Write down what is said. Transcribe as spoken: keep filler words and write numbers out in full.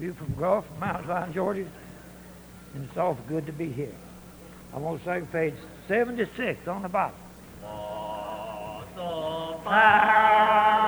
view from Gulf, from Mount Zion, Georgia, and it's awful good to be here. I'm going to sing page seventy-six on the bottom.